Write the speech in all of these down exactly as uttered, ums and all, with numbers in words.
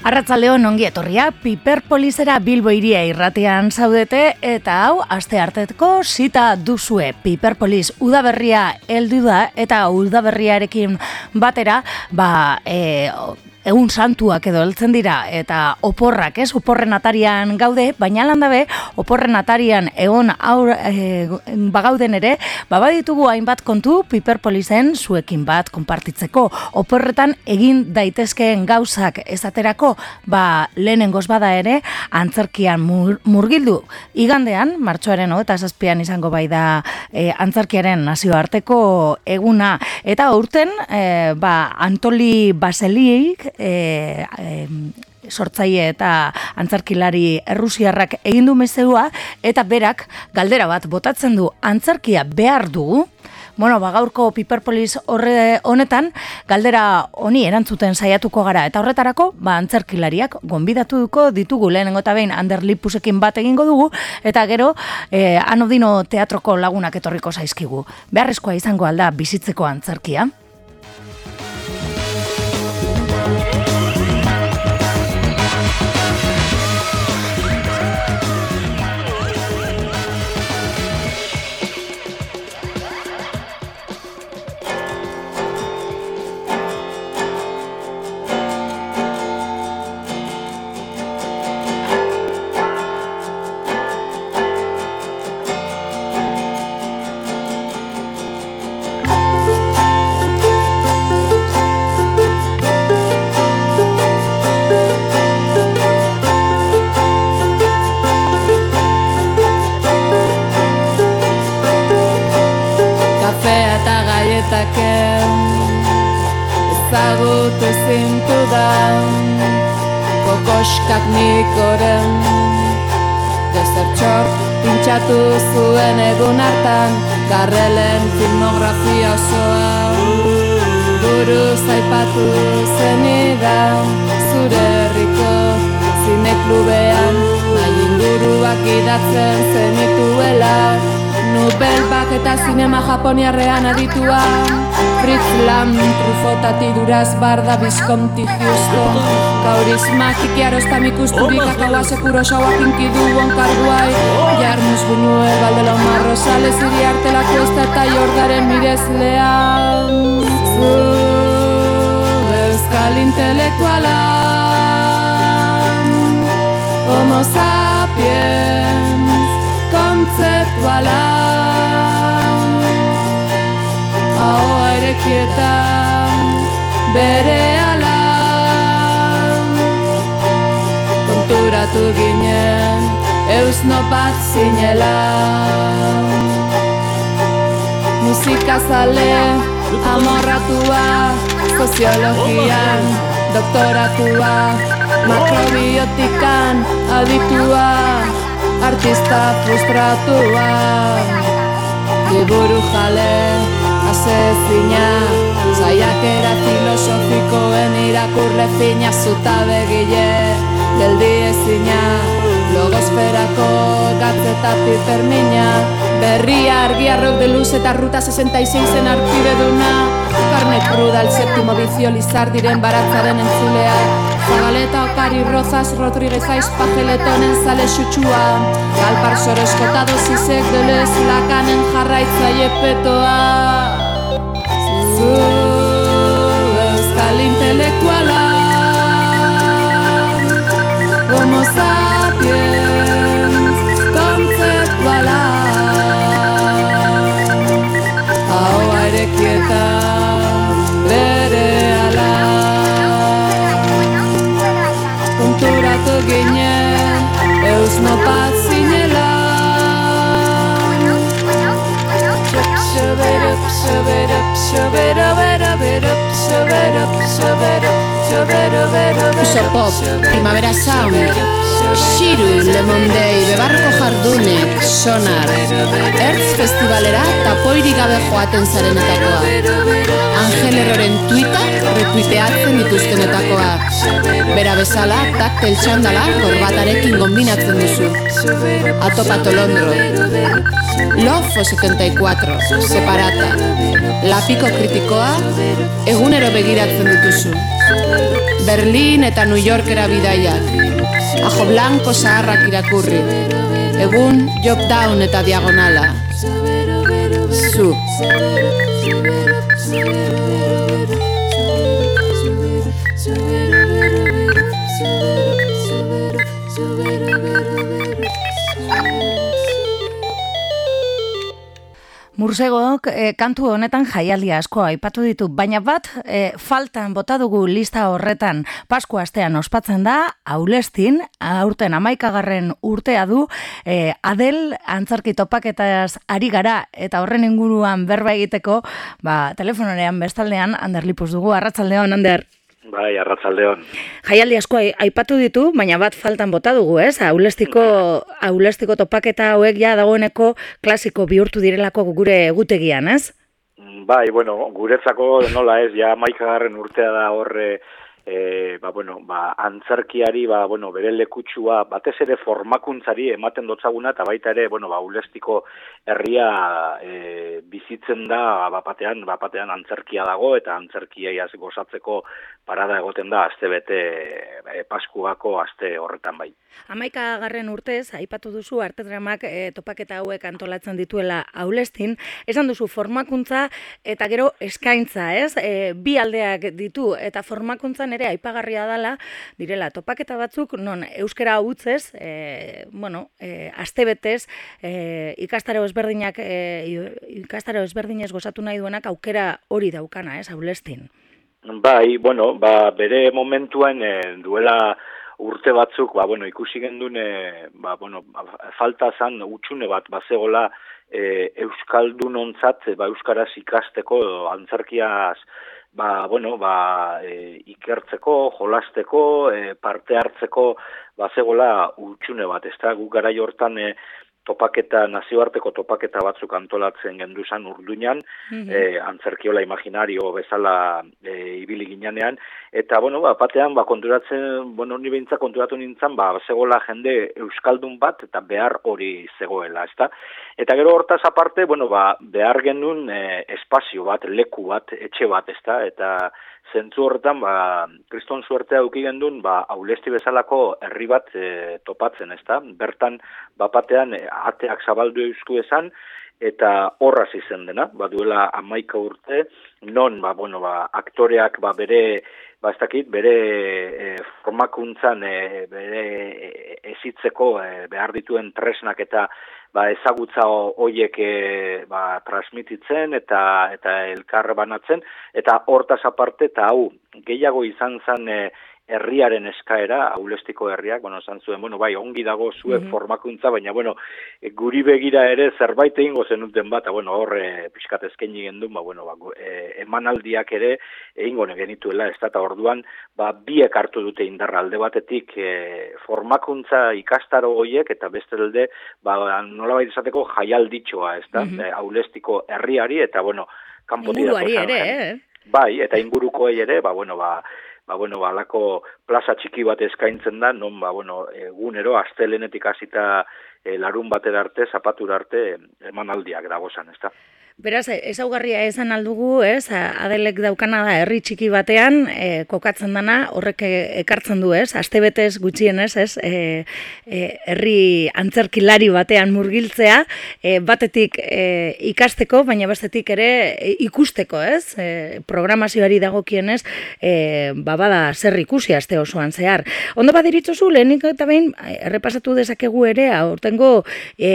Arratzaldeon ongi etorria, Piperpolisera Bilbo hiria irratian zaudete eta hau aste arteko zita duzue. Piperpolis udaberria heldu da eta udaberriarekin batera, ba, e, egun santuak edo heltzen dira eta oporrak, ez? Oporren atarian gaude, baina landabe oporren atarian egon aur, e, bagauden ere, babaditugu hainbat kontu Piperpolisen zuekin bat konpartitzeko. Oporretan egin daitezkeen gauzak esaterako, ba lehenengoz bada ere antzerkian mur, murgildu. Igandean, martxoaren hogeita zazpian izango bai da e, antzerkiaren nazioarteko eguna eta urten e, ba Antoli Baseliik E, e, sortzaile eta antzerkilari errusiarrak egin du mezua eta berak galdera bat botatzen du, antzerkia behar dugu? Bueno, ba, gaurko Piperpolis horre honetan galdera honi erantzuten saiatuko gara eta horretarako ba, antzerkilariak gonbidatuko ditugu lehenengo eta behin Ander Lipusekin bat egingo dugu eta gero e, Anodino teatroko lagunak etorriko zaizkigu. Beharrezkoa izango alda bizitzeko antzerkia? Ezagutu zintudan kokoskak nikoren Desertxor pintxatu zuen egun hartan Garrelen filmografia osoa Buruz aipatu zenidan Zure herriko zineklubean Nahi inguruak idatzen zenituela Nubelbak eta zinema japoniarrean aditua Fritz Lam, Trufotati, Duraz, Barda, Visconti, Houston Kaurismak, Ikiarosta, Mikusturik, Akaua, Sekuro, Shaua, Kinkidu, Onkarguai Jarmus, Buñuel, Valdelomar, Rosales, Iriarte, La Cuesta eta Jordaren mirezlea Zu, euskal intelektuala Homo sapiens, kontzeptuala Ahoa erekietan bere ala Konturatu ginen eusno bat zinela Musikazale amorratua Soziologian doktoratua Makrobiotikan aditua Artista frustratua Liburu jale asezina Zaiakera filosofikoen irakurle fina Zuta begile geldi ezina Logosferako gatzeta pipermina Berria argiarrok de luz eta ruta sesenta y seis en arpide duna Carne cruda, el séptimo vicio Lizardiren baratzaren entzulea Zabaleta Okari Rozas Rodríguez Aiz Pajeletonen zale xutsua Galpar Soroscota dosisek delez lakanen jarraitzaile petoa Zu euskal intelektuala Homo sapiens kontzeptuala Ahoa erekieta bere ala Konturatu ginen eusno bat zinela Shaberup, shaberup, shaberup, shaberup, shaberup, shaberup Usopop, Primavera Sound, Xiru, Lemondei, Bebarroko jardunek, Sonar Ertz festivalera tapoirik gabe joaten zarenetakoa Angel Erroren tuita retuiteatzen dituztenetakoa Bera bezala, taktel txandala, korbatarekin kombinatzen duzu Atopato Londro Lofo setenta y cuatro, Separata Lapiko kritikoa, egunero begiratzen dituzu Berlin eta New Yorkera bidaiak, ajo blanko zaharrak irakurri, egun Jobdown eta Diagonala. Zu. Mursegok e, kantu honetan jaialdi asko aipatu ditu, baina bat e, faltan bota dugu lista horretan. Paskua astean ospatzen da, Aulestin, aurten hamaikagarren urtea du, e, Adel antzerki topaketaz ari gara, eta horren inguruan berba egiteko, ba, telefonorean bestaldean, Ander Lipus dugu, arratsaldeon, Ander. Bai, arratsaldeon. Jaialdi asko aipatu ditu, baina bat faltan bota dugu, ez? Aulestiko, aulestiko topaketa hauek ja dagoeneko klasiko bihurtu direlako gure egutegian, ez? Bai, bueno, guretzako nola ez, ja hamaikagarren urtea da horre, e, ba, bueno, ba, antzerkiari, ba, bueno, bere lekutsua, batez ere formakuntzari ematen dotzaguna, eta baita ere, bueno, ba, Aulestiko herria e, bizitzen da, bapatean, bapatean antzerkia dago, eta antzerkiai gozatzeko parada egoten da, aste bete e, Paskuako aste horretan bai. Hamaikagarren urtez, aipatu duzu, arte dramak e, topaketa hauek antolatzen dituela Aulestin, esan duzu formakuntza eta gero eskaintza, ez? E, bi aldeak ditu, eta formakuntzan ere aipagarria dela, direla, topaketa batzuk, non euskara hutzez, e, bueno, e, astebetez, e, ikastaro ezberdinak, e, ikastaro ezberdinez gozatu nahi duenak aukera hori daukana, ez, Aulestin? Bai, bueno, ba, bere momentuan e, duela urte batzuk, ba, bueno, ikusi gendun, e, ba, bueno, falta zan utxune bat, bazegola e, euskaldunontzat, ba, euskaraz ikasteko, antzerkiaz, ba, bueno, ba, e, ikertzeko, jolasteko, e, parte hartzeko, bazegola utxune bat, ez da, gu garai hortan, e, topaketa, nazioarteko topaketa batzuk antolatzen genduzan Urduñan, mm-hmm. e, antzerkiola imaginario bezala e, ibili ginean, eta, bueno, ba, batean, ba, konturatzen, bueno, ni behintza konturatu nintzen, ba, zegoela jende euskaldun bat, eta behar hori zegoela, ezta? Eta gero hortaz aparte, bueno, ba, behar genuen e, espazio bat, leku bat, etxe bat, ezta? Eta zentzu horretan, ba, kriston suertea eduki gendun, ba, Aulesti bezalako herri bat e, topatzen, ezta? Bertan, bapatean, e, ateak zabaldu eusku esan, eta horraz izen dena, ba, duela hamaika urte, non, ba, bueno, ba, aktoreak, ba, bere, ba, ez dakit, bere e, formakuntzan, e, bere e, ezitzeko e, behar dituen tresnak eta ba, ezagutza hoiek e, ba, transmititzen eta eta elkar banatzen, eta hortaz aparte, eta hau, gehiago izan zen e, herriaren eskaera, Aulestiko herriak, bueno, esan zuen, bueno, bai, ongi dago zuen mm-hmm. formakuntza, baina, bueno, e, guri begira ere zerbait egingo zenuten bat, eta, bueno, horre pixkat eskaini gendun, ba, bueno, ba, e, emanaldiak ere egingo genituela, ez da, eta orduan, ba, biek hartu dute indarra alde batetik e, formakuntza ikastaro hoiek, eta beste alde, ba, nolabait esateko jaialditxoa, ez da, mm-hmm. e, Aulestiko herriari, eta, bueno, kanpotik inguruari ere, eh? Bai, eta ingurukoei ere, ba, bueno, ba, ba, bueno, ba, alako plaza txiki bat eskaintzen da, non, ba, bueno, egunero, astelenetik hasita e, larun batera arte, zapatura arte, emanaldiak dagozan, ez da. Beraz, ezaugarria esan aldugu, ez, Adelek daukana da herri txiki batean, e, kokatzen dana, horrek ekartzen du, ez, astebetez gutxienez, ez, e, e, herri antzerkilari batean murgiltzea, e, batetik e, ikasteko, baina bestetik ere e, ikusteko, ez, e, programazioari dagokienez, e, babada zer ikusi aste osoan zehar. Ondo badiritzozu, lehenik eta behin, errepasatu dezakegu ere, aurtengo e,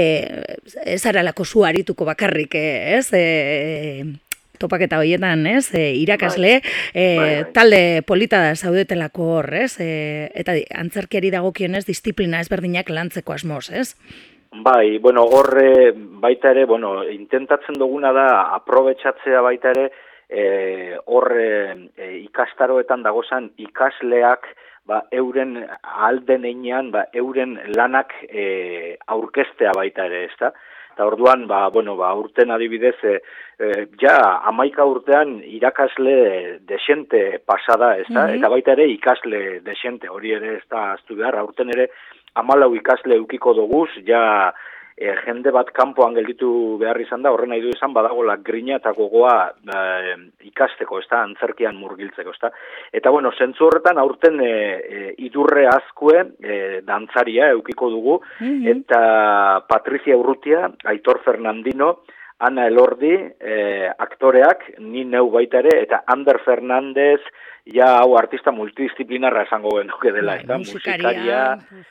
ez aralako zu arituko bakarrik, ez, E, topaketa horietan, ez? E, irakasle, e, bai, bai. Talde polita da zaudetelako hor, ez? E, eta antzerkiari dagokionez disiplina ezberdinak lantzeko asmoz, ez? Bai, bueno, horre baita ere, bueno, intentatzen duguna da aprobetxatzea baita ere, e, horre e, ikastaroetan dagozan ikasleak, ba, euren alden einean, ba, euren lanak e, aurkeztea baita ere, ez da? Eta orduan, ba, bueno, ba, urten adibidez, e, e, ja, hamaika urtean irakasle desente pasada, ez da? Mm-hmm. Eta baita ere ikasle desente, hori ere ez da aztu behar, urten ere hamalau ikasle eukiko doguz, ja, e, jende bat kanpoan gelditu behar izan da, horren nahi du izan badagola grina eta gogoa e, ikasteko, ez da, antzerkian murgiltzeko, ez da. Eta, bueno, zentzu horretan aurten e, e, idurre azkue, e, dantzaria eukiko dugu, mm-hmm. eta Patricia Urrutia, Aitor Fernandino, Ana Elordi, eh, aktoreak, ni neu baita ere, eta Ander Fernandez, ja hau artista multidisciplinarra esango genuke dela, eta musikaria,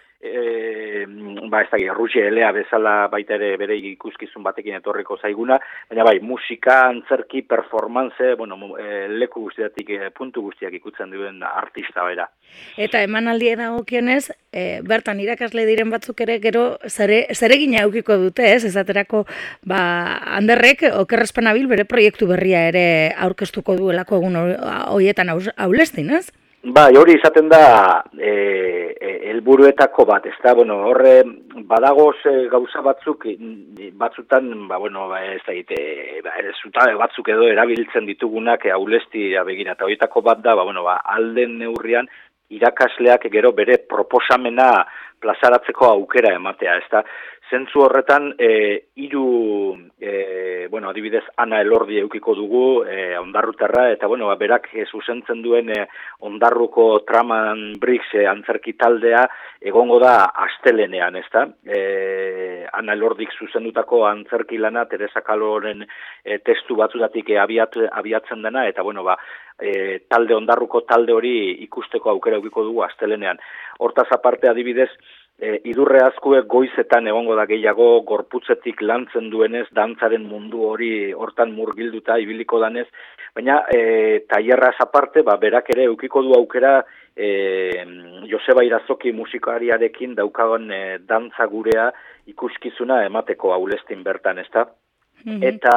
e, ba ez da, Ruxe Elea bezala baita ere bere ikuskizun batekin etorriko zaiguna, baina bai, musika, antzerki, performance, bueno, e, leku guztiatik, e, puntu guztiak ikutzen duen artista bera. Eta emanaldi dagokionez, e, bertan irakasle diren batzuk ere gero zere, zeregina eukiko dute, ez? Esaterako, ba, Anderrek okerrezpanabil bere proiektu berria ere aurkeztuko duelako egun horietan aulestin, ez? Bai, hori izaten da e, e, helburuetako bat, ez da, bueno, horre badagoz e, gauza batzuk, batzutan, ba, bueno, ba, ez da, ite, ba, zutabe batzuk edo erabiltzen ditugunak e, aulestira begira, eta horietako bat da, ba, bueno, ba, alden neurrian irakasleak gero bere proposamena plazaratzeko aukera ematea, ez da. Zentzu horretan, e, iru, e, bueno, adibidez, Ana Elordi eukiko dugu, e, ondarrutarra, eta, bueno, ba, berak e, zuzentzen duen e, ondarruko Traman Briggs e, antzerki taldea egongo da astelenean, ez da? E, Ana Elordik zuzendutako antzerki lana, Teresa Kaloren e, testu batzutatik e, abiat, abiatzen dena, eta, bueno, ba, e, talde ondarruko talde hori ikusteko aukera eukiko dugu astelenean. Hortaz aparte adibidez, E, idurre azkue goizetan egongo da gehiago gorputzetik lantzen duenez, dantzaren mundu hori hortan murgilduta ibiliko danez, baina e, tailerraz aparte, ba, berak ere eukiko du aukera e, Joseba Irazoki musikariarekin daukagon e, dantza gurea ikuskizuna emateko aulestin bertan, ezta? Mm-hmm. Eta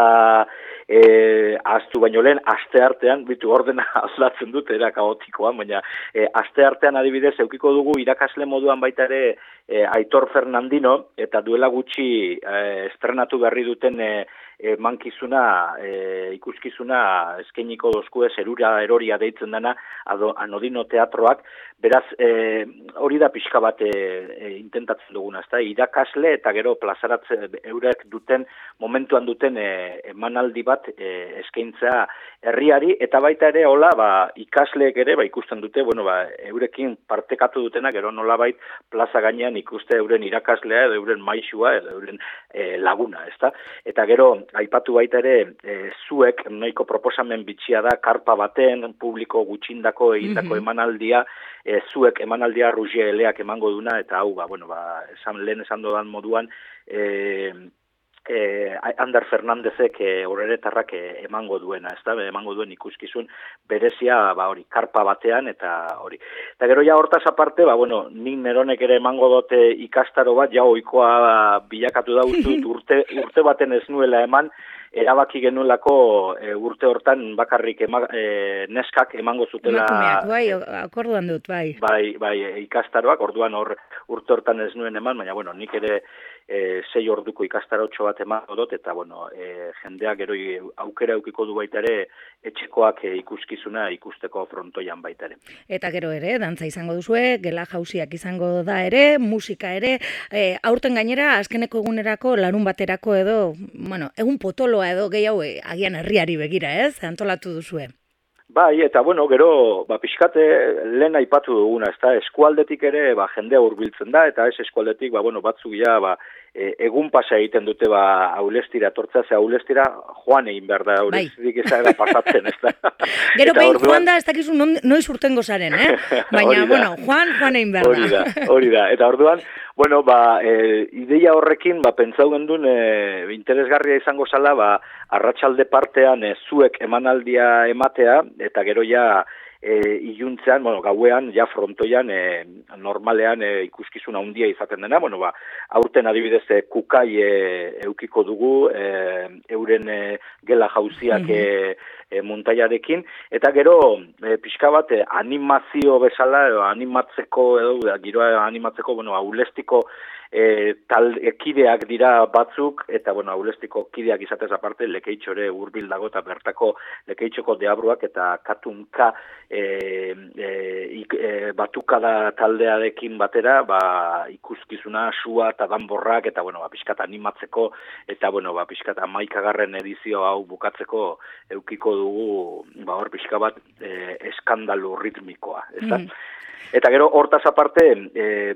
e, aztu baino lehen, aste artean, bitu ordena azlatzen dut, era kaotikoan, baina e, aste artean adibidez, eukiko dugu irakasle moduan baita ere e, Aitor Fernandino, eta duela gutxi e, estrenatu berri duten e, e, mankizuna, e, ikuskizuna eskainiko dozkue zerura eroria deitzen dena, ado, Anodino teatroak, beraz, e, hori da pixka bat e, e, intentatzen duguna, ezta? Irakasle eta gero plazaratze eurek duten, momentuan duten e, emanaldi bat e, eskaintza herriari, eta baita ere, hola, ba, ikasleek ere, ba, ikusten dute, bueno, ba, eurekin partekatu dutena, gero nolabait plaza gainean ikuste euren irakaslea, edo euren maisua, edo euren e, laguna, ezta? Eta gero, aipatu baita ere, e, zuek, nahiko proposamen bitxia da, karpa baten, publiko gutxindako egindako mm-hmm. emanaldia, e, zuek emanaldia Ruxe Eleak emango duna, eta hau, ba, bueno, ba, esan, lehen esan dodan moduan, e, Eh, Ander Fernandezek eh, horretarrak eh, emango duena, ez da, emango duen ikuskizun berezia, ba, hori, karpa batean, eta hori. Eta gero ja hortaz aparte, ba, bueno, nik neronek ere emango dute ikastaro bat, ja oikoa bilakatu da ustut, urte, urte baten ez nuela eman, erabaki genuelako e, urte hortan bakarrik ema, e, neskak emango zutela... Emakumeak, bai, akorduan dut, bai. Bai, bai, ikastaroak, orduan hor urte hortan ez nuen eman, baina, bueno, nik ere e, sei orduko ikastarotxo bat emango dut, eta, bueno, e, jendeak gero aukera eukiko du baita ere, etxekoak e, ikuskizuna ikusteko frontoian baita ere. Eta gero ere, dantza izango duzue, gela jauziak izango da ere, musika ere, e, aurten gainera, azkeneko egunerako, larun baterako edo, bueno, egun potoloa edo gehiago agian herriari begira, ez? Antolatu duzue. Bai, eta bueno, gero, ba, pixkate lehen aipatu duguna, ez da, eskualdetik ere, ba, jendea hurbiltzen da, eta ez eskualdetik, ba, bueno, batzuk ja, ba, e, egun pasa egiten dute, ba, aulestira, tortzea, ze aulestira, joan egin behar da, aulestirik ez da pasatzen, ez da. Gero behin orduan... joan da, ez dakizu noiz urtengo zaren, eh? Baina, bueno, joan, joan egin behar da. Hori da, hori da, eta orduan, bueno, ba, e, ideia horrekin, ba, pentsau gendun, e, interesgarria izango zala, ba, arratsalde partean e, zuek emanaldia ematea, eta gero ja e, iluntzean, bueno, gauean, ja frontoian, e, normalean e, ikuskizuna handia izaten dena, bueno, ba, aurten adibidez e, kukai e, eukiko dugu, e, euren e, gela jauziak mm-hmm. e, e, muntaiarekin, eta gero e, pixka bat e, animazio bezala, edo animatzeko, edo giroa animatzeko, bueno, aulestiko e, tal ekideak dira batzuk, eta bueno, aulestiko kideak izatez aparte, Lekeitxore hurbil dago, eta bertako Lekeitxoko deabruak, eta katunka e, e, ik, e, batukada taldearekin batera, ba, ikuskizuna, sua eta danborrak, eta bueno, ba, pixkat animatzeko, eta bueno, ba, pixkat amaikagarren edizio hau bukatzeko eukiko dugu, ba, hor pixka bat e, eskandalu ritmikoa, ezta? Mm. Eta gero, hortaz aparte, eh,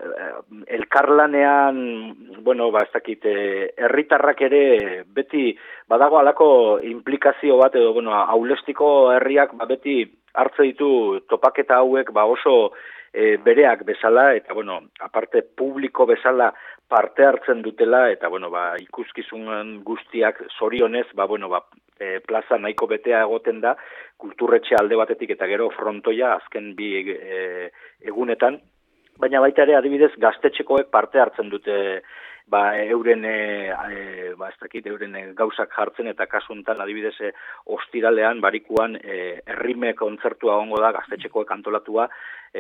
elkarlanean, bueno, ba, ez dakit, eh, herritarrak ere beti badago halako implikazio bat, edo, bueno, aulestiko herriak ba, beti hartze ditu topaketa hauek ba, oso eh, bereak bezala, eta, bueno, aparte publiko bezala parte hartzen dutela, eta, bueno, ba, ikuskizun guztiak zorionez, ba, bueno, ba, e, plaza nahiko betea egoten da, kulturretxe alde batetik eta gero frontoia azken bi e, egunetan, baina baita ere adibidez gaztetxekoek parte hartzen dute ba, euren, e, ba, ez dakit, euren gauzak jartzen, eta kasu honetan adibidez e, ostiralean, barikuan, e, errime kontzertua ongo da, gaztetxekoek antolatua,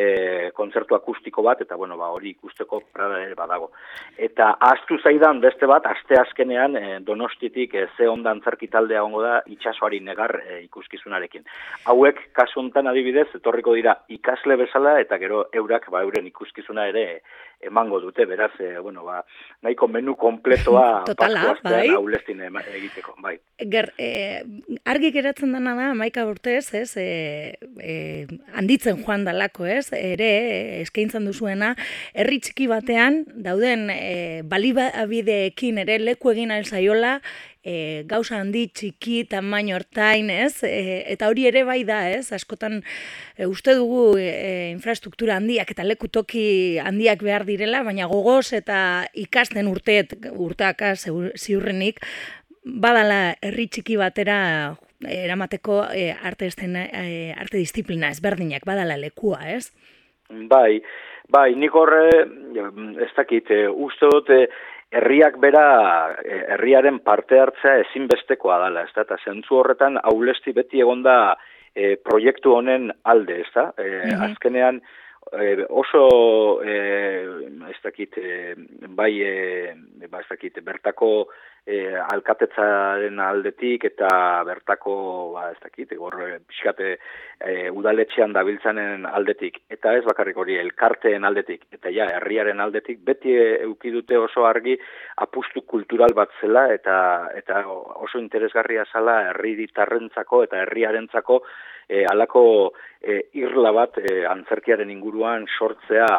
e, kontzertu akustiko bat, eta bueno, ba, hori ikusteko parada ere badago. Eta ahaztu zaidan beste bat, aste azkenean, e, Donostitik e, ze onda antzerki taldea ongo da, itsasoari negar e, ikuskizunarekin. Hauek, kasu honetan adibidez, etorriko dira ikasle bezala, eta gero eurak, ba, euren ikuskizuna ere emango dute, beraz, e, bueno, ba, nahiko menu kompletoa Totala, bai? Aulestin egiteko, bai. Ger, e, argi geratzen dena da, Maika urtez, ez, e, e, handitzen joan dalako, ez, ere, eskaintzen duzuena, herri txiki batean, dauden e, baliabideekin ere leku egin alzaiola, E, gauza handi, txiki, tamaino hortain, ez? E, eta hori ere bai da, ez? Askotan e, uste dugu e, infrastruktura handiak eta lekutoki handiak behar direla, baina gogoz eta ikasten urteet, urteaka ziurrenik, badala herri txiki batera eramateko e, arte, esten, e, arte disiplina ezberdinak, badala lekua, ez? Bai, bai, nik horre, ez dakit, uste dut, herriak bera, herriaren parte hartzea ezinbestekoa dela, ez da, eta zentzu horretan aulesti beti egonda e, proiektu honen alde, ez da, e, mm-hmm. azkenean e, oso, e, ez dakit, e, bai, e, ba, ez dakit, bertako e, alkatetzaren aldetik eta bertako, ba, ez dakit, gorre, pixkate, e, udaletxean dabiltzanen aldetik, eta ez bakarrik hori elkarteen aldetik, eta ja, herriaren aldetik, beti eduki dute oso argi apustu kultural bat zela, eta, eta oso interesgarria zala herritarrentzako eta herriarentzako e, alako e, irla bat e, antzerkiaren inguruan sortzea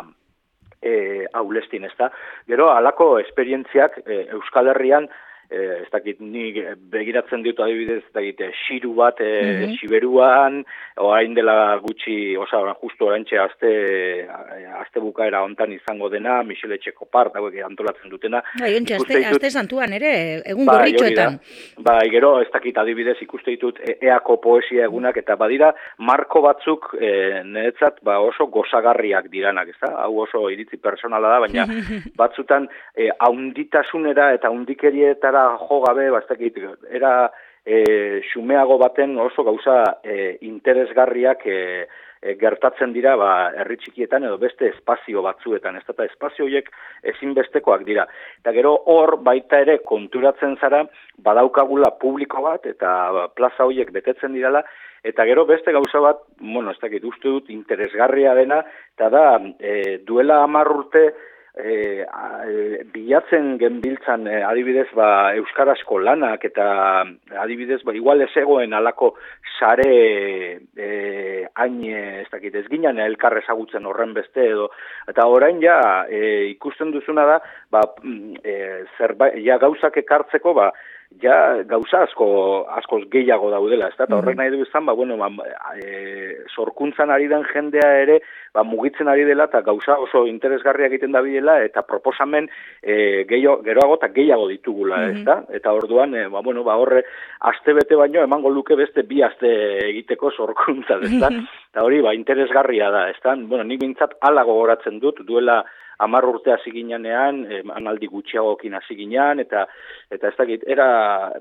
e, aulestin, ez da. Gero, alako esperientziak e, Euskal Herrian, Eh, ez dakit, ni begiratzen dut adibidez, ez dakit, xiru bat e, mm-hmm. Siberuan, orain dela gutxi, oza, justu oraintxe azte, azte bukaera hontan izango dena, Michele Txekopart, hauek antolatzen dutena. Bai, ontsa, azte, azte santuan ere, egun bai, gorritxoetan. Bai, gero, ez dakit, adibidez, ikuste ditut eako poesia egunak, eta badira, marko batzuk e, niretzat ba, oso gozagarriak diranak, ez da? Hau oso iritzi personala da, baina batzutan e, haunditasunera eta haundikerietara jo gabe, bastakit, era e, xumeago baten oso gauza e, interesgarriak e, e, gertatzen dira ba, herri txikietan edo beste espazio batzuetan, ez da, espazio horiek ezinbestekoak dira. Eta gero hor baita ere konturatzen zara badaukagula publiko bat eta plaza horiek betetzen dirala, eta gero beste gauza bat, bueno, ez dakit, uste dut interesgarria dena, eta da, e, duela hamar urte, E, a, e, bilatzen genbiltzan e, adibidez ba, euskarazko lanak eta adibidez ba, igual ez egoen alako sare e, hain ez dakit ez ginen elkar ezagutzen horren beste edo eta orain ja e, ikusten duzuna da ba, e, zerba, ja gauzak ekartzeko ba, ja gauza asko askoz gehiago daudela, ez da, eta horrek nahi du izan, ba, bueno, ba, e, sorkuntzan ari den jendea ere, ba, mugitzen ari dela, eta gauza oso interesgarria egiten da bidela, eta proposamen e, gehiago, geroago eta gehiago ditugula, ez da, eta orduan, e, ba, bueno, ba, horre, aste bete baino, emango luke beste bi aste egiteko sorkuntza, ez da, eta hori, ba, interesgarria da, ez da, bueno, nik bintzat ala gogoratzen dut, duela hamar urte hasi ginean, emanaldi gutxiagokin hasi ginean, eta eta ez dakit, era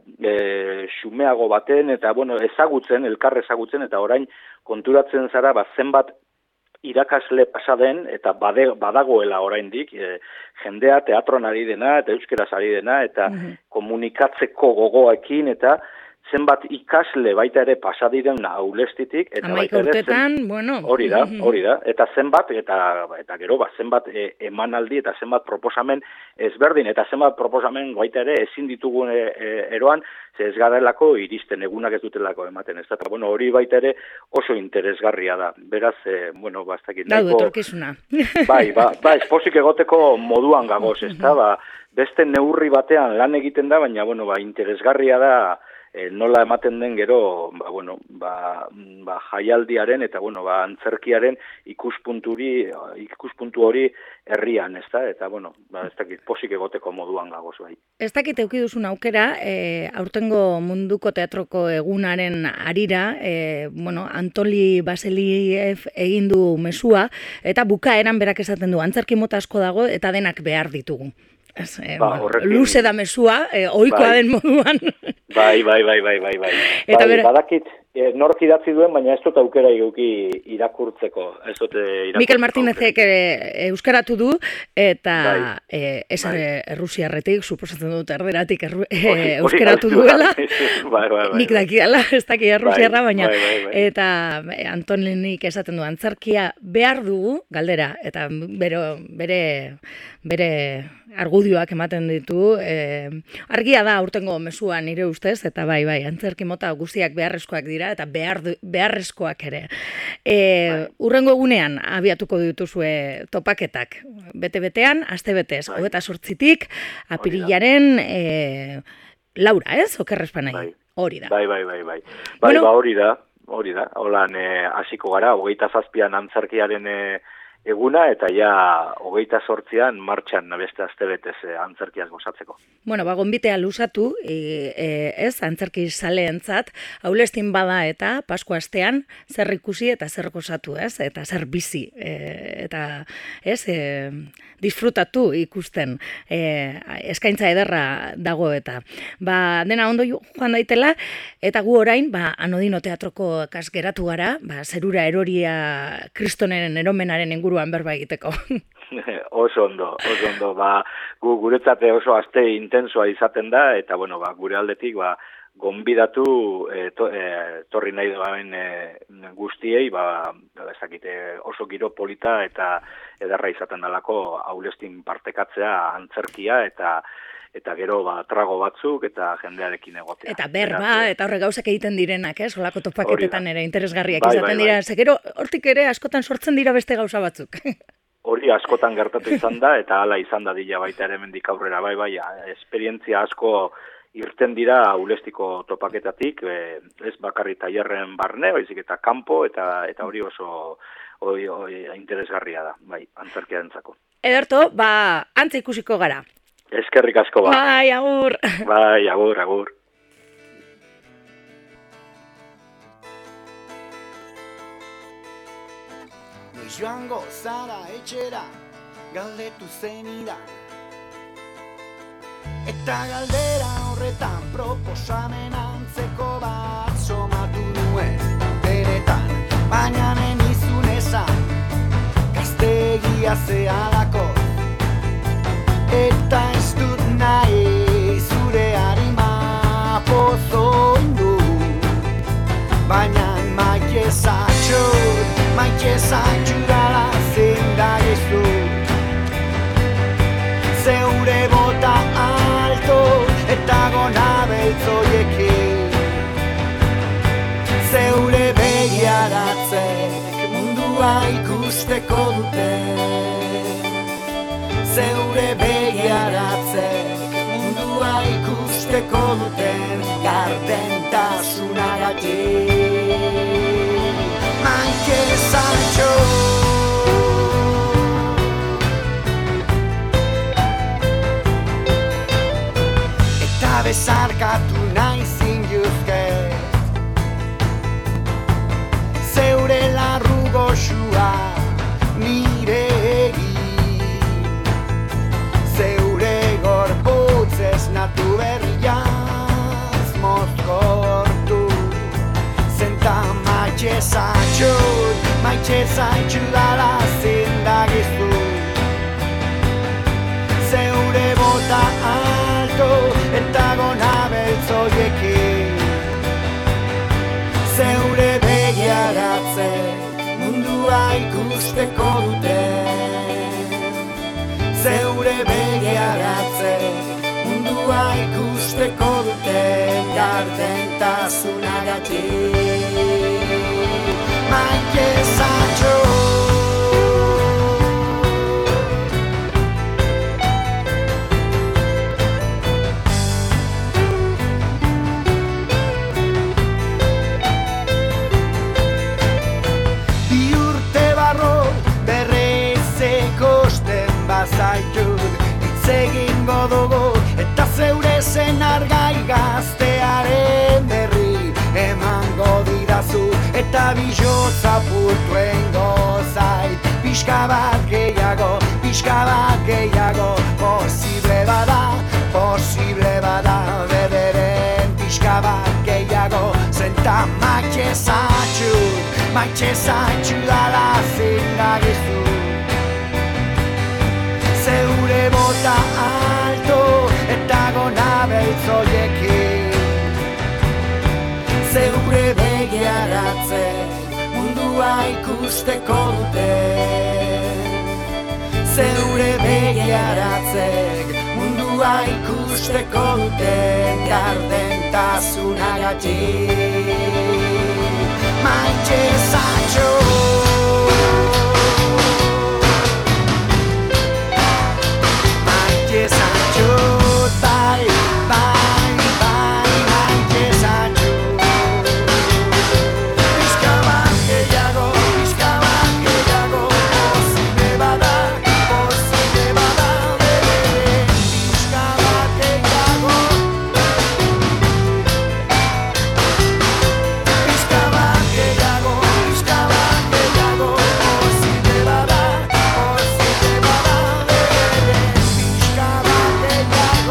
e, xumeago baten, eta bueno, ezagutzen, elkar ezagutzen, eta orain konturatzen zara, ba, zenbat irakasle pasaden, eta bade, badagoela oraindik, e, jendea teatron ari dena, eta euskeraz ari dena, eta mm-hmm. komunikatzeko gogoekin, eta zenbat ikasle baita ere pasadiren aulestitik, eta baita ere urtetan, bueno. Hori da, hori da, eta zenbat, eta, eta gero, ba, zenbat e, emanaldi, eta zenbat proposamen ezberdin, eta zenbat proposamen baita ere ezin ditugun e, e, eroan, ze ez garelako iristen, egunak ez dutelako ematen, ez da, eta bueno, hori baita ere oso interesgarria da, beraz, e, bueno, bastakit nahiko... Daudu etorkizuna. Bai, ba, ba, espozik egoteko moduan gagoz, ez da, ba, beste neurri batean lan egiten da, baina, bueno, ba, interesgarria da, E, nola ematen den gero, ba, bueno, ba, ba, jaialdiaren eta bueno, ba, antzerkiaren ikuspunturi, ikuspuntu hori herrian, ez da? Eta, bueno, ba, ez dakit, posik egoteko moduan gagoz bai. Ez dakit eukiduzun aukera, e, aurtengo munduko teatroko egunaren arira, e, bueno, Antoli Baseliev egin du mesua, eta bukaeran berak esaten du, antzerki mota asko dago eta denak behar ditugu. Ez, eh, ba, horrekin... Luze da mesua, eh, oikoa bai. Den moduan. Bai, bai, bai, bai, bai, bai. Eta bai, bera... badakit, eh, nork idatzi duen, baina ez dut aukera iguki irakurtzeko. Ez dut irakurtzeko. Mikel Martinezek euskaratu du, eta bai. eh, ez bai. Errusiarretik, suposatzen dut erderatik erru... eh, euskaratu duela. Bai, bai, bai. Nik dakiala, ez daki errusiarra, bai, baina. Bai, bai, bai. Eta Antoninik esaten du, antzerkia behar dugu, galdera, eta bero, bere, bere argudioak ematen ditu. E, argia da aurtengo mesua nire ustez, eta bai, bai, antzerki mota guztiak beharrezkoak dira, eta behar, beharrezkoak ere. E, bai. Urrengo egunean abiatuko dituzue topaketak. Bete-betean, aste-betez, bai. Hogeta sortzitik, apirilaren e, Laura, ez? Okerrespanai. Bai. Hori da. Bai, bai, bai, bai. Bai, bueno, ba, hori da, hori da. Holan, hasiko gara, hogeita zazpian antzerkiaren e, eguna, eta ja hogeita sortzian martxan beste astebetez e, antzerkiaz gozatzeko. Bueno, ba, gonbitea luzatu, e, e, ez, antzerki zaleentzat, haulestin bada eta Paskua astean zer ikusi eta zer gozatu, ez, eta zer bizi, e, eta, ez, e, disfrutatu ikusten, e, eskaintza ederra dago eta. Ba, dena ondo joan daitela, eta gu orain, ba, Anodino Teatroko kasgeratu gara, ba, zerura eroria Kristonen eromenaren inguruan berba egiteko. Oso ondo, oso ondo, ba, gu, guretzate oso aste intensoa izaten da, eta bueno, ba, gure aldetik, ba, gonbidatu e, to, e, torri nahi duen e, guztiei, ba, ezakite oso giro polita eta ederra izaten dalako haulestin partekatzea antzerkia eta eta gero ba, trago batzuk eta jendearekin egotea. Eta berba, eta horre gauzak egiten direnak, ez? Olako topaketetan ere interesgarriak bai, izaten bai, dira. bai. Zegero, hortik ere askotan sortzen dira beste gauza batzuk. Hori askotan gertatu izan da, eta hala izan da dila baita ere mendik aurrera, bai, bai, esperientzia asko irten dira ulestiko topaketatik, e, ez bakarri tailerren barne, baizik eta kanpo, eta eta hori oso oi, oi, interesgarria da, bai, antzerkiarentzako. Ederto, ba, antza ikusiko gara. Eskerrik asko ba. Bai, agur. Bai, agur, agur. Joango zara etxera, galdetu zenidan. Eta galdera horretan proposamen antzeko bat somatu nuen benetan, baina nenizun esan, gaztegia zehalako. Eta ez dut nahi zure harima pozoindu, baina maite zatxut, maite zatxudala zendagezu. Zeure bota alto eta gona beltzoiekin, zeure begiaratzek mundua ikusteko dute. Zeure begiaratzek mundua ikusteko duten gardentasunagatik. Maite zatxo eta bezarkatu nahi zinjuzket, zeure larru goxua nire egin. zaitxut, maite zaitxudala zindagizu. Zeure bota alto eta gona beltzoiekin. Zeure begiaratze mundua ikusteko dute. Zeure begiaratze mundua ikusteko dute. Gardentasunagatik maite zaitxut. Zaitut, hitz egingo dugu, eta zeure zenargai gaztearen berri emango didazu, eta bihotza purtuen gozait, pixka bat gehiago, pixka bat gehiago, posible bada, posible bada, bederen pixka bat gehiago, zenta maite zaitut, maite zaitudala zindagizu. Zeure bota alto eta gona beltzoiekin. Zeure begiaratze mundua ikusteko dute. Zeure begiaratzek mundua ikusteko dute. Gardentasunagatik maite zaitxut. Bai, bai, bai, maite zaitut. Pixka bat gehiago, pixka bat gehiago, posible bada, posible bada, bere, pixka bat gehiago. Pixka bat gehiago, pixka bat gehiago, posible bada, posible bada, bere, pixka bat gehiago.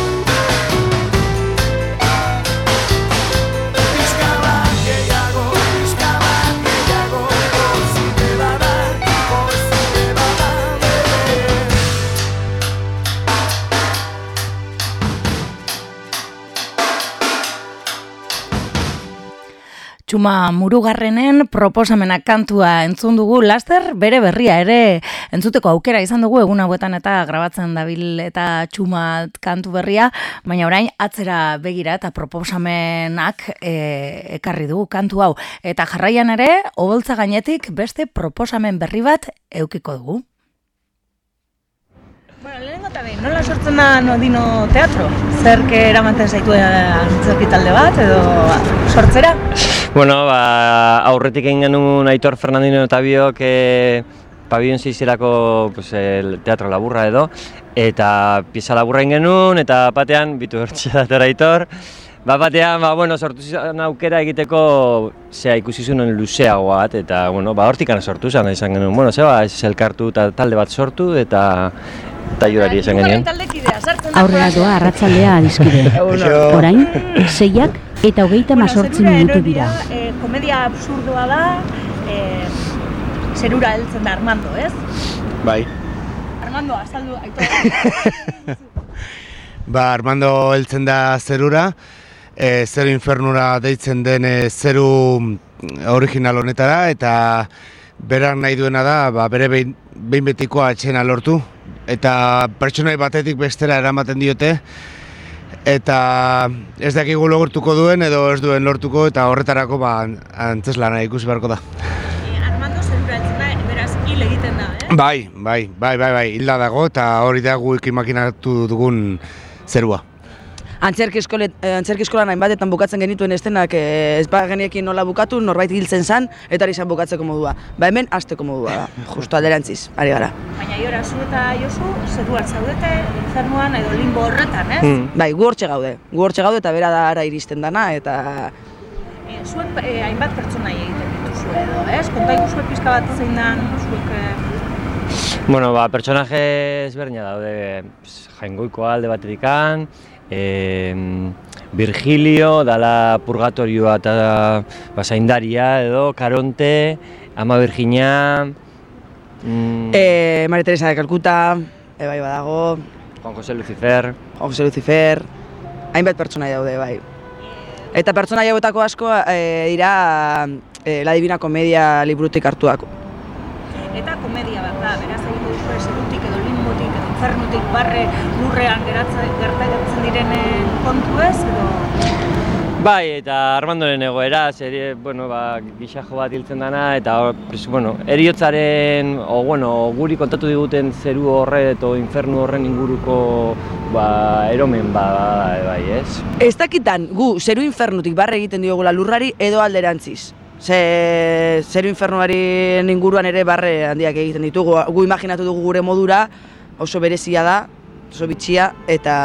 Txuma Murugarrenen proposamenak kantua entzun dugu, laster bere berria ere entzuteko aukera izan dugu egun hauetan eta grabatzen dabil eta Txuma kantu berria, baina orain atzera begira eta proposamenak e, ekarri dugu kantu hau. Eta jarraian ere, oholtza gainetik beste proposamen berri bat eukiko dugu. Bueno, lehenengo eta behin, nola sortzen da Nodino Teatro? Zerke eramaten zaitu antzerki talde bat edo sortzera? Bueno, ba, aurretik egin genuen Aitor Fernandino eta biok e, Pabellon seizerako pues, el teatro laburra edo, eta pieza laburra egin genuen, eta batean, bitu hortxe dator Aitor, ba, batean, ba, bueno, sortu zizan aukera egiteko zea ikusi zuen luzeagoa bat, eta bueno, ba, hortikana sortu zen, izan genuen, bueno, zeba, ez elkartu eta talde bat sortu, eta eta jurari esan genuen. Aurrera doa arratsaldea adiskide. Orain, seiak eta hogeita mazortzi minutu dira. E, komedia absurdoa da, e, zerura heltzen da Armando, ez? Bai. Armando, azaldu, Aitor. Ba, Armando heltzen da zerura, e, zeru infernura deitzen den e, zeru original honetara, eta berak nahi duena da, ba, bere behin, behin betikoa atxena lortu, eta pertsonai batetik bestera eramaten diote, eta ez dakigu lortuko duen edo ez duen lortuko, eta horretarako ba, antzeslana ikusi beharko da. E, Armando zerura heltzen da, beraz hil egiten da, eh? Bai, bai, bai, bai, bai, hilda dago, eta hori da guik imaginatu dugun zerua. Antzerki eskolan hainbatetan bukatzen genituen estenak ez ba geniekin nola bukatu, norbait hiltzen zan, eta hori zan bukatzeko modua. Ba hemen hasteko modua da, justu alderantziz, ari gara. Baina Iora, zu eta Josu, zeruan zaudete, infernuan edo limbo horretan, ez? Hmm. Bai, gu hortxe gaude, gu hortxe gaude eta bera da ara iristen dana, eta... E, zuen e, hainbat pertsonai egiten dituzu edo, ez? Konta ikuzu pizka bat zein dan, zuek... E... Bueno, ba, pertsonaje ezberdina daude, Jaingoikoa alde batetikan, e, Virgilio, dala Purgatorioa eta Basaindaria edo, Caronte, Ama Virginia... Mm, e, Maria Teresa de Calcuta, e, bai badago... Juan José Lucifer... Juan José Lucifer... Hainbat pertsona daude, bai. Eta pertsona hauetako asko e, dira e, La Divina Comedia liburutik hartuako. Eta komedia bat da, beraz egin duzu zerutik edo limbotik edo infernutik barre lurrean gertatzen direnen kontu ez edo... Bai, eta Armandoren egoera, serie, bueno, ba, gixajo bat hiltzen dana, eta, pues, bueno, eriotzaren, o, bueno, guri kontatu diguten zeru horre eta infernu horren inguruko, ba, eromen, ba, bai, ez? Ez dakitan, gu, zeru infernutik barre egiten diogula lurrari edo alderantziz. Ze, zeru infernuaren inguruan ere barre handiak egiten ditugu, gu imaginatu dugu gure modura, oso berezia da, oso bitxia, eta...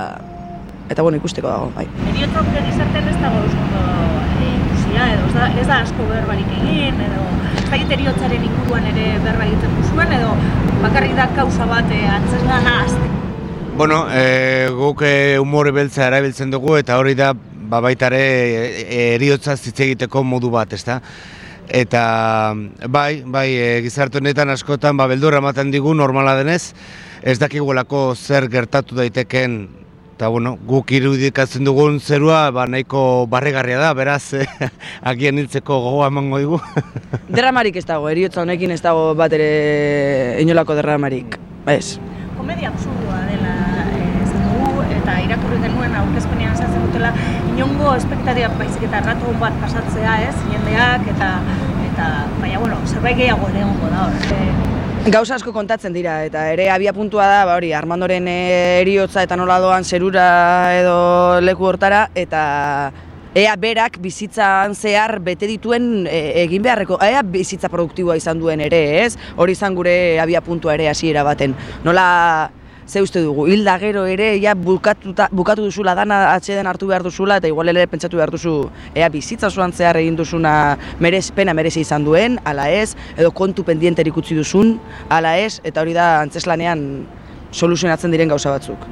Eta bueno, ikusteko dago, bai. Eriotza gure gizartean ez dago oso ikusia, edo ez da, ez da asko berbarik egin, edo ez da eriotzaren inguruan ere berba egiten duzuen, edo bakarrik da kausa bat antzezlana azten. Bueno, e, guk e, umore beltza erabiltzen dugu, eta hori da ba, baita ere eriotza hitz egiteko modu bat, ezta? Eta bai, bai, e, gizarte honetan askotan ba, beldurra ematen digu normala denez, ez dakigulako zer gertatu daiteken. Eta, bueno, guk irudikatzen dugun zerua ba, nahiko barregarria da, beraz, eh, agian hiltzeko gogoa emango digu. Derramarik ez dago, eriotza honekin ez dago bat ere inolako derramarik, ez. Komedia absurdua dela ez dugu, eta irakurri genuen aurkezpenean esaten dutela, inongo espektatiba baizik eta rato bat pasatzea, ez, jendeak, eta, eta baina, bueno, zerbait gehiago ere egongo da hor. Gauza asko kontatzen dira, eta ere abia puntua da, ba hori, Armandoren eriotza eta nola doan zerura edo leku hortara, eta ea berak bizitzan zehar bete dituen e, egin beharreko, ea bizitza produktiboa izan duen ere, ez? Hori izan gure abia puntua ere hasiera baten. Nola, ze uste dugu, hilda gero ere, ja bukatuta, bukatu duzula dana atxeden hartu behar duzula, eta igual ere pentsatu behar duzu, ea bizitza osoan zehar egin duzuna merezpena merezi izan duen, ala ez, edo kontu pendienterik utzi duzun, ala ez, eta hori da antzeslanean soluzionatzen diren gauza batzuk.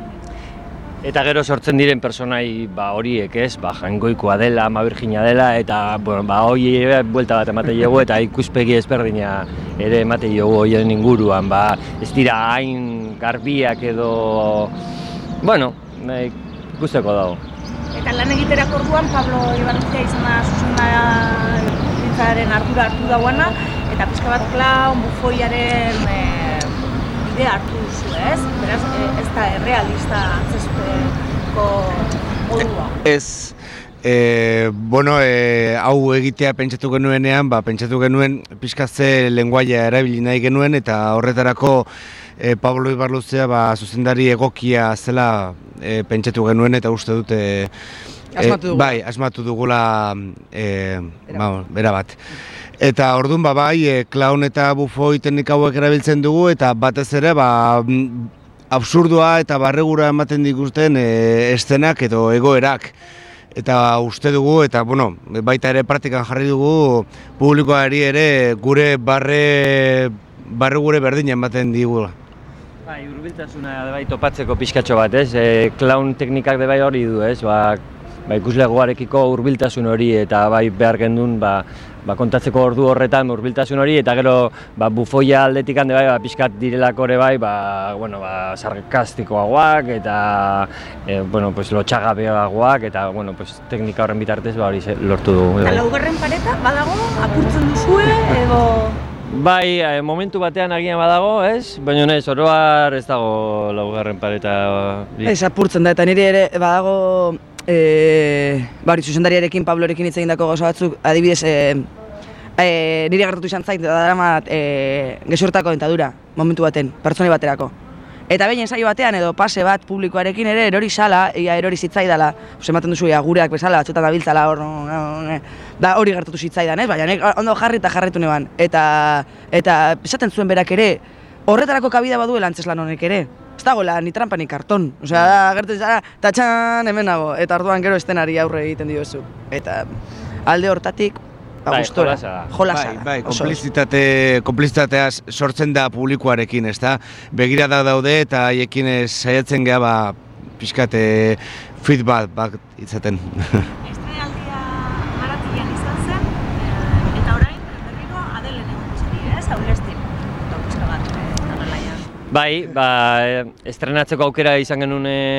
Eta gero sortzen diren personai ba, horiek, ez, ba, Jaingoikoa dela, Ama Virginia dela, eta bueno, ba, hori buelta bat ematen dugu, eta ikuspegi ezberdina ere ematen dugu horien inguruan, ba, ez dira hain garbiak edo, bueno, ikusteko dago. Eta lan egiterako orduan Pablo Ibarruzia izan da zuzendaritzaren ardura hartu dauana, eta pixka bat klaun, bufoiaren e, bidea hartu duzu, ez? Beraz, ez da errealista antzezko modua. Ez, e, bueno, e, hau egitea pentsatu genuenean, ba, pentsatu genuen pixka ze lenguaia erabili nahi genuen, eta horretarako e, Pablo Ibarluzea ba, zuzendari egokia zela e, pentsatu genuen, eta uste dute asmatu dugu. Bai, asmatu dugula e, ba, bera bat. Eta orduan ba, bai, e, klaun eta bufoi teknika hauek erabiltzen dugu, eta batez ere ba, absurdua eta barregura ematen dikusten e, eszenak edo egoerak. Eta uste dugu, eta bueno, baita ere praktikan jarri dugu, publikoari ere gure barre, barre gure berdina ematen digula. Bai, hurbiltasuna bai topatzeko pixkatxo bat, ez? E, klaun teknikak de bai hori du, ez? Ba, ba ikuslegoarekiko hurbiltasun hori, eta bai behar gendun, ba, ba, kontatzeko ordu horretan hurbiltasun hori, eta gero ba, bufoia aldetik hande bai, ba, pixkat direlako ere bai, ba, bueno, ba, sarkastikoagoak, eta e, bueno, pues, lotxagabeagoak, eta bueno, pues, teknika horren bitartez ba, hori lortu dugu. Eta laugarren pareta badago, apurtzen duzue, edo... Bai, e, momentu batean agian badago, ez? Baina ez, oroar ez dago laugarren pareta. Ez apurtzen da, eta niri ere badago... E, bari, zuzendariarekin, Pablorekin hitz egindako gauza batzuk, adibidez, e, e, niri agertatu izan zait, da daramat e, gezurtako dentadura, momentu baten, pertsoni baterako. Eta behin ensaio batean edo pase bat publikoarekin ere erori sala, ia erori zitzaidala, ematen duzu, ja, gureak bezala, batzuetan dabiltzala hor, da hori gertatu zitzaidan, ez? Baina nek ondo jarri eta jarritu neban, eta, eta esaten zuen berak ere, horretarako kabida baduela antzeslan honek ere. Ez dagoela, ni trampa ni karton. Osea, da, gertu zara, ta txan, hemen nago. Eta orduan gero estenari aurre egiten diozu. Eta alde hortatik, bai, gustora. Jolasa da. Bai, bai, konplizitate, konplizitatea sortzen da publikoarekin, ezta? Begirada daude eta haiekin saiatzen gea ba, pixkat e, feedback bat izaten. Estrenaldia Maratilan izan zen, eta orain, berriro Adelen egon zari, ez? Aulestin, pizka bat, horrelaian. Bai, ba, estrenatzeko aukera izan genuen e,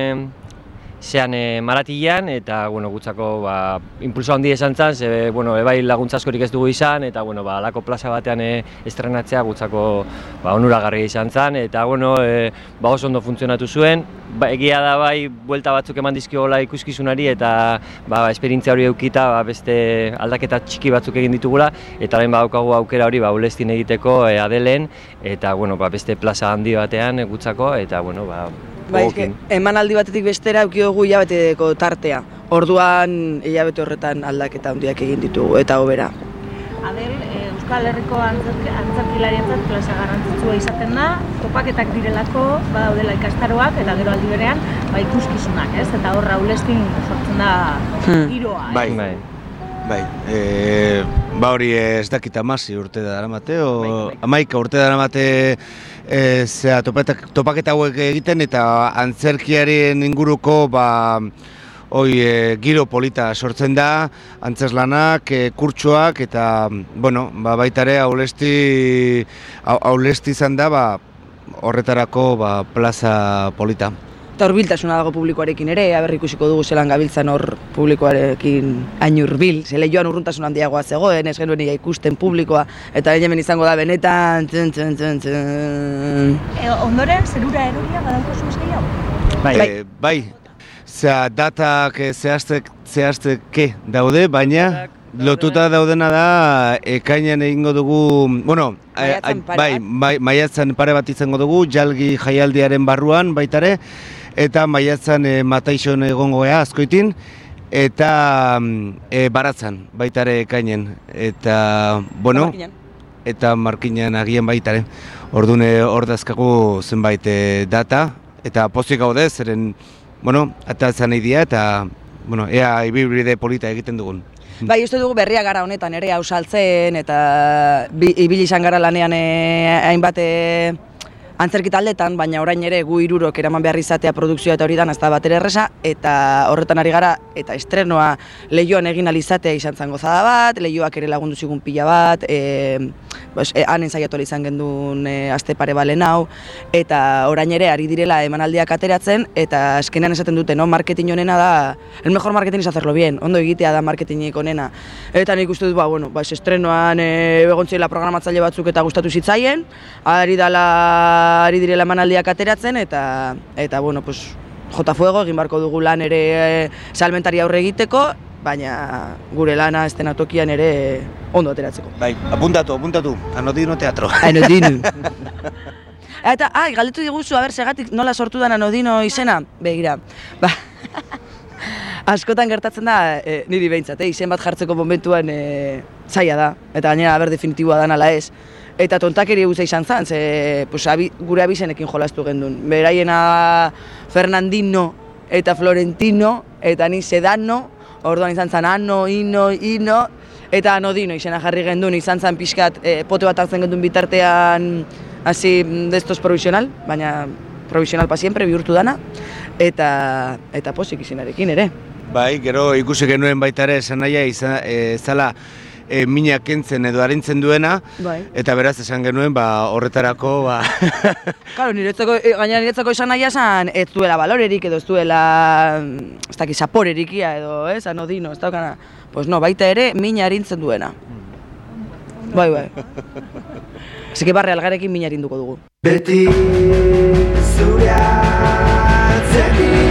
zean e, Maratilan, eta bueno, gutzako ba, impulso handi esan zan, ze bueno, ebai laguntza askorik ez dugu izan, eta bueno, ba, alako plaza batean e, estrenatzea gutzako ba, onuragarria izan zan, eta bueno, e, ba, oso ondo funtzionatu zuen. Ba, egia da bai, buelta batzuk eman dizkiola ikuskizunari, eta ba, esperientzia hori eukita ba, beste aldaketa txiki batzuk egin ditugula, eta orain badaukagu aukera hori ba, Aulestin egiteko e, Adelen, eta bueno, ba, beste plaza handi batean e, gutzako, eta bueno, ba, Bai, eske, emanaldi batetik bestera eduki dugu hilabeteko tartea. Orduan hilabete horretan aldaketa handiak egin ditugu eta hobera. Adel, e, Euskal Herriko antzerkilarientzat plaza garrantzitsua izaten da, topaketak direlako, badaudela ikastaroak eta gero aldi berean ba, ikuskizunak, ez? Eta horra Aulestin sortzen da giroa. Bai, bai. Bai, e, ba hori ez dakit amasi urte daramate, o hamaika urte daramate e, zera topaketak, topaketa hauek egiten eta antzerkiaren inguruko ba, oi, e, giro polita sortzen da, antzerlanak, e, kurtsoak eta bueno, ba, baitare Aulesti, Aulesti izan da ba, horretarako ba, plaza polita. Eta hurbiltasuna dago publikoarekin ere, aber ikusiko dugu zelan gabiltzan hor publikoarekin hain hurbil. Ze lehioan urruntasun handiagoa zegoen, ez genuen ia ikusten publikoa, eta hemen izango da benetan... Tun, tun, tun, tun. E, ondoren, zerura eroria badauko zuen gehiago? Bai, e, bai. Zea, datak zehaztek, zehazteke daude, baina lotuta daudena da ekainean egingo dugu, bueno, maiatzen pare bai, bai, maiatzen pare bat izango dugu, jalgi jaialdiaren barruan baitare, eta maiatzen e, Mataixon egongo gea Azkoitin, eta e, Baratzan baitare ekainen, eta, bueno, eta Markinan agian baitare. Orduan hor dazkagu zenbait e, data, eta pozik gaude, zeren, bueno, atatzen nahi dira, eta, bueno, ea ibilbide polita egiten dugun. Bai, uste dugu berria gara honetan ere hau saltzen eta bi, ibili izan gara lanean e, hainbat e, antzerki taldetan, baina orain ere gu hirurok eraman behar izatea produkzioa eta hori dan ez da bat ere erresa, eta horretan ari gara eta estrenoa Leioan egin ahal izatea izan zen gozada bat, Leioak ere lagundu zigun pila bat, e, bos, e, han ensaiatu izan gendun e, aste pare balen hau, eta orain ere ari direla emanaldiak ateratzen, eta eskenean esaten dute, no? Marketing honena da, el mejor marketing es hacerlo bien, ondo egitea da marketingik honena. Eta nik uste dut, ba, bueno, ba, estrenoan e, egontziela programatzaile batzuk eta gustatu zitzaien, ari dala ari direla emanaldiak ateratzen, eta, eta bueno, pues, jota fuego, egin barko dugu lan ere e, salmentari aurre egiteko, baina gure lana estenatokian ere ondo ateratzeko. Bai, apuntatu, apuntatu, Anodino Teatro. Anodino. Eta, ai, galdetu diguzu, aber, segatik nola sortu dan Anodino izena? Begira, ba, askotan gertatzen da, e, niri behintzat, e, izen bat jartzeko momentuan e, zaila da, eta gainera, aber, definitiboa da nala ez. Eta tontakeri guza izan zan, ze pues, abi, gure abizenekin jolastu gendun. Beraiena Fernandino eta Florentino, eta ni Sedano, orduan izan zan Ano, Ino, Ino, eta Anodino izena jarri gendun, izan zan pixkat e, pote bat hartzen gendun bitartean, hasi destos provisional, baina provisional pa siempre, bihurtu dana, eta, eta posik izinarekin ere. Bai, gero ikusi genuen baita ere esan nahia izan, e, zala, E, mina kentzen edo arintzen duena, bai. Eta beraz esan genuen ba, horretarako... Ba... Claro, niretzako, gaina niretzako izan nahi esan ez duela balorerik edo ez duela ez daki zaporerik ia edo, ez, Anodino, ez daukana. Pues no, baita ere mina arintzen duena. Bai, bai. Así que barre algarekin mina arinduko dugu. Beti zure atzetik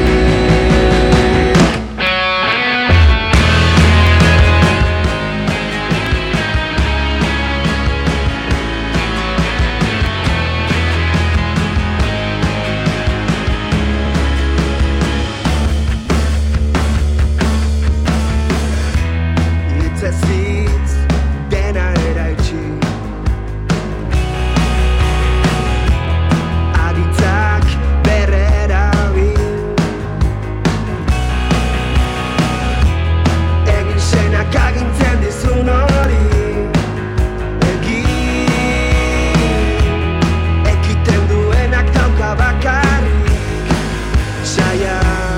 bakarrik saia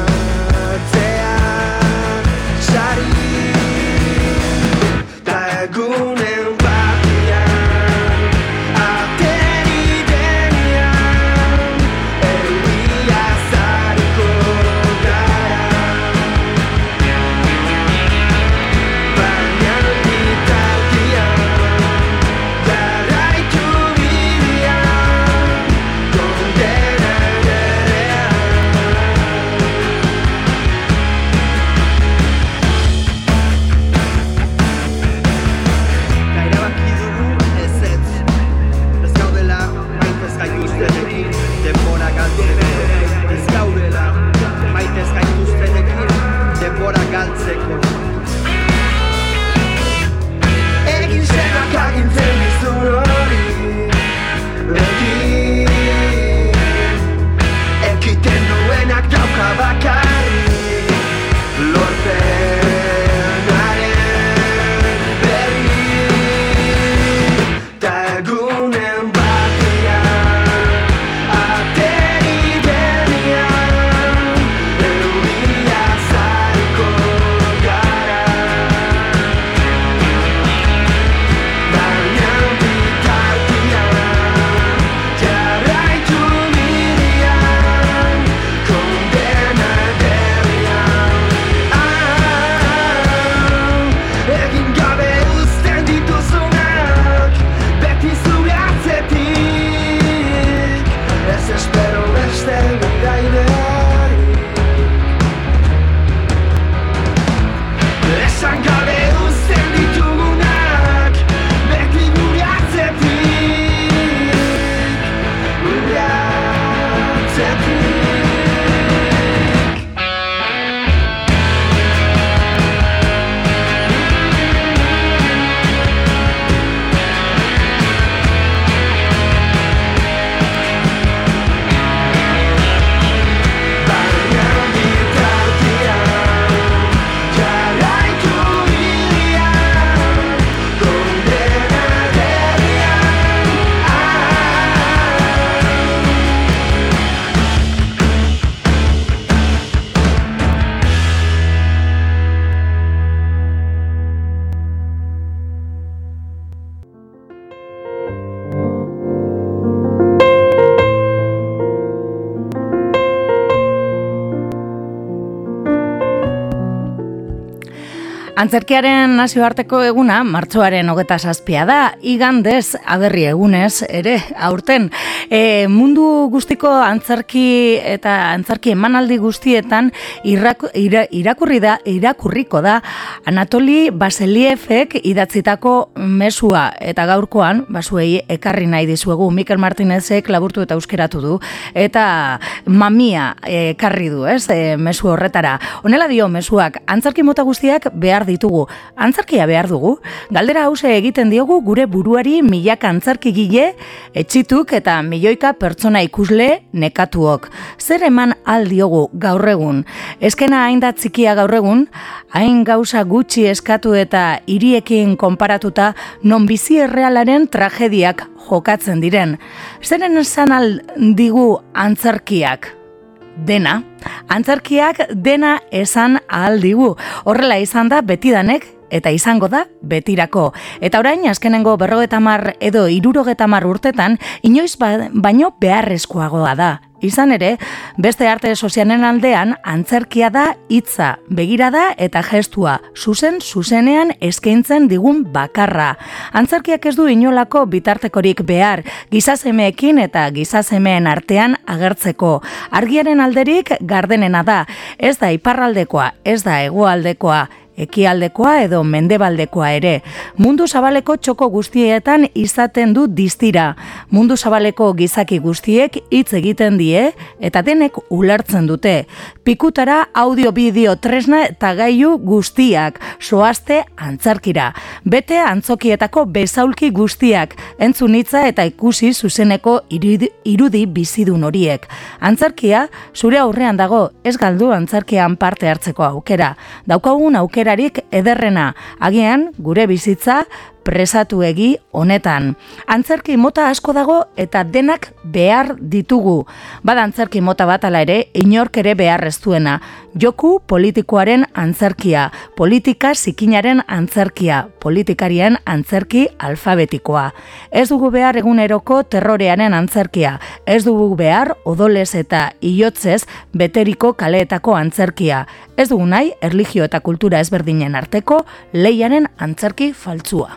Antzerkiaren nazioarteko eguna martxoaren hogeta zazpia da, igandez aberri egunez ere aurten. E, mundu guztiko antzerki eta antzerki emanaldi guztietan irrak, ira, irakurri da, irakurriko da Anatoli Baselievek idatzitako mesua, eta gaurkoan basuei ekarri nahi dizuegu. Mikel Martinezek laburtu eta euskeratu du eta mamia ekarri du, ez, e, mesu horretara. Honela dio mesuak, antzerki mota guztiak behar ditugu. Antzerkia behar dugu. Galdera hause egiten diogu gure buruari milaka antzerkigile, etxituk eta milioika pertsona ikusle nekatuok. Zer eman aldiogu gaur egun? Eskena hain da txikia gaur egun, hain gauza gutxi eskatu eta hiriekin konparatuta non bizi errealaren tragediak jokatzen diren. Zeren esan aldigu antzerkiak? Dena. Antzerkiak dena esan ahal digu. Horrela izan da betidanek eta izango da betirako. Eta orain azkenengo berrogeta hamar edo hirurogeta hamar urtetan inoiz ba, baino beharrezkoagoa da. Izan ere, beste arte sozialen aldean antzerkia da hitza, begirada eta gestua, zuzen zuzenean eskaintzen digun bakarra. Antzerkiak ez du inolako bitartekorik behar, gizasemeekin eta gizazemeen artean agertzeko. Argiaren alderik gardenena da, ez da iparraldekoa, ez da hegoaldekoa, ekialdekoa edo mendebaldekoa ere. Mundu zabaleko txoko guztietan izaten du distira. Mundu zabaleko gizaki guztiek hitz egiten die eta denek ulertzen dute. Pikutara audio-bideo tresna eta gailu guztiak, soazte antzerkira. Bete antzokietako bezaulki guztiak, entzun hitza eta ikusi zuzeneko irudi, irudi bizidun horiek. Antzerkia zure aurrean dago, ez galdu antzerkian parte hartzeko aukera. Daukagun aukera ederrena, agian gure bizitza presatu egi honetan. Antzerki mota asko dago eta denak behar ditugu. Bada antzerki mota bat ala ere, inork ere behar ez duena. Joku politikoaren antzerkia, politika zikinaren antzerkia, politikarien antzerki alfabetikoa. Ez dugu behar eguneroko terrorearen antzerkia, ez dugu behar odolez eta iotzez beteriko kaleetako antzerkia. Ez dugu nahi erlijio eta kultura ezberdinen arteko leiaren antzerki faltsua.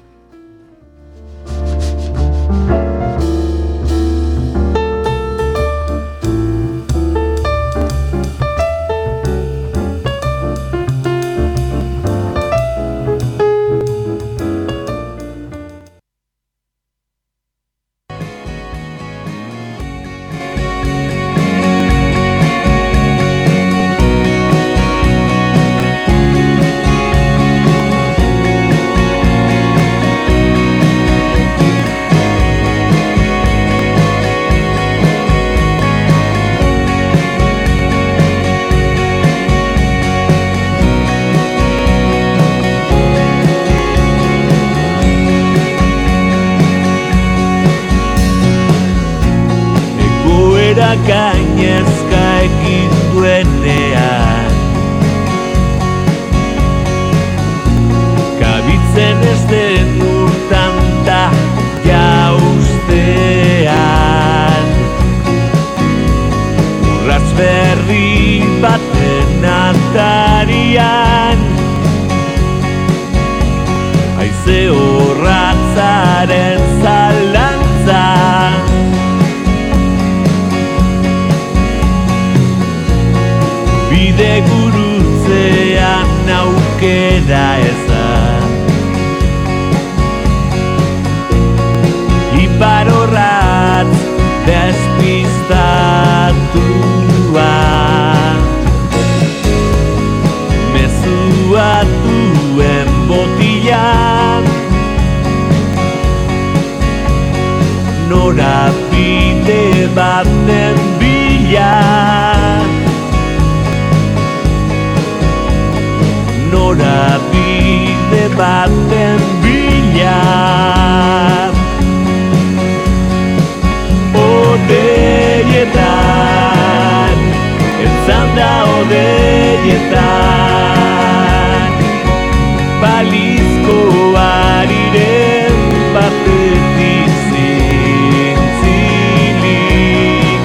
Gainezka egin duenean kabitzen ez den urtan da jauztean urratz berri baten atarian haize horratzaren zalantza bide gurutzean aukera ezan ipar horratz despistatua mezua duen botilan nora bide baten bila nora bide baten bila odeietan entzan da odeietan balizko ariren batetik zintzilik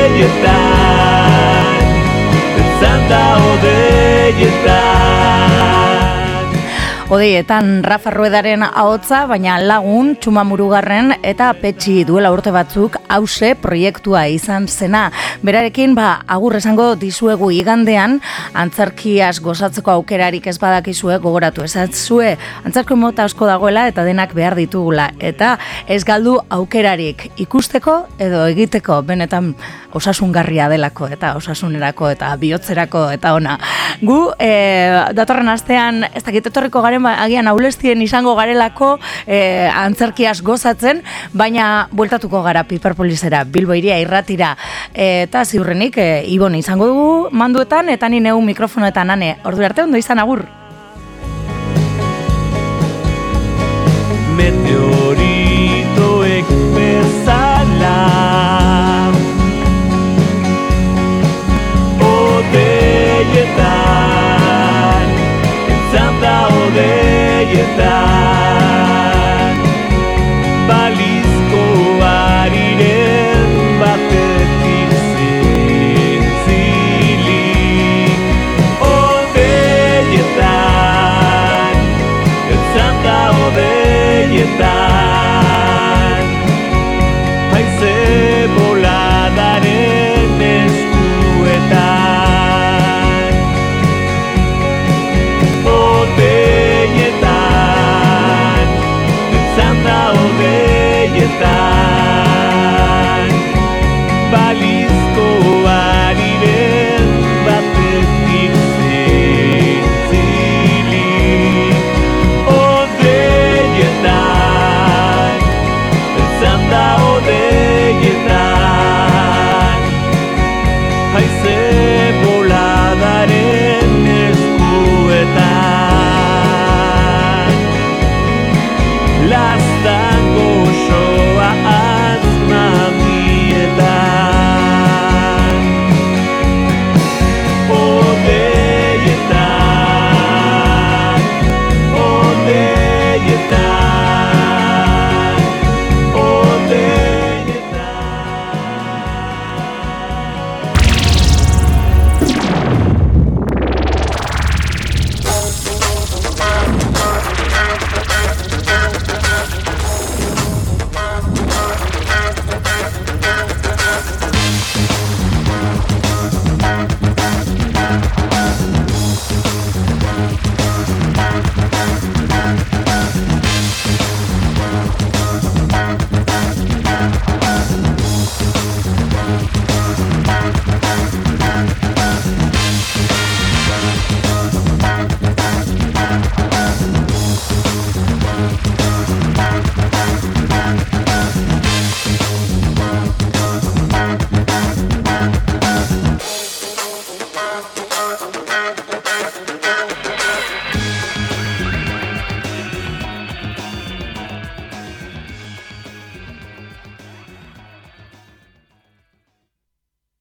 odeietan entzan da odeietan Odeietan Rafa Ruedaren ahotza, baina lagun Txuma Murugarren eta Petxi duela urte batzuk hause proiektua izan zena. Berarekin ba agur esango dizuegu igandean, antzerkiaz gozatzeko aukerarik ez badakizue gogoratu ezatzue. Antzerki mota asko dagoela eta denak behar ditugula, eta ez galdu aukerarik ikusteko edo egiteko, benetan osasungarria delako eta osasunerako eta bihotzerako eta ona. Gu, e, datorren astean, ez dakit etorriko garen, ba, agian aulestien izango garelako e, antzerkiaz gozatzen, baina bueltatuko gara Piperpolisera, Bilbo Hiria irratira, e, eta ziurrenik e, Ibon izango dugu manduetan, eta ni neu mikrofonoetan ane. Ordu arte ondo izan agur. Meteoritoek bezala odeietan, entzanda odeietan.